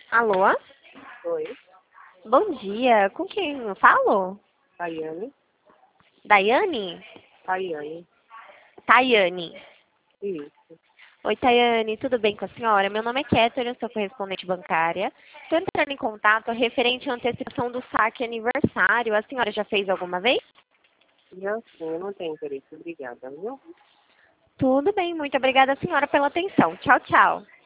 Alô? Oi, Bom dia. Com quem eu falo? Tayane. Daiane? Tayane. Tayane. Isso. Oi, Tayane. Tudo bem com a senhora? Meu nome é Kéter, eu sou correspondente bancária. Estou entrando em contato referente à antecipação do saque aniversário. A senhora já fez alguma vez? Já sim, eu não tenho interesse. Obrigada, viu? Tudo bem. Muito obrigada, senhora, pela atenção. Tchau, tchau.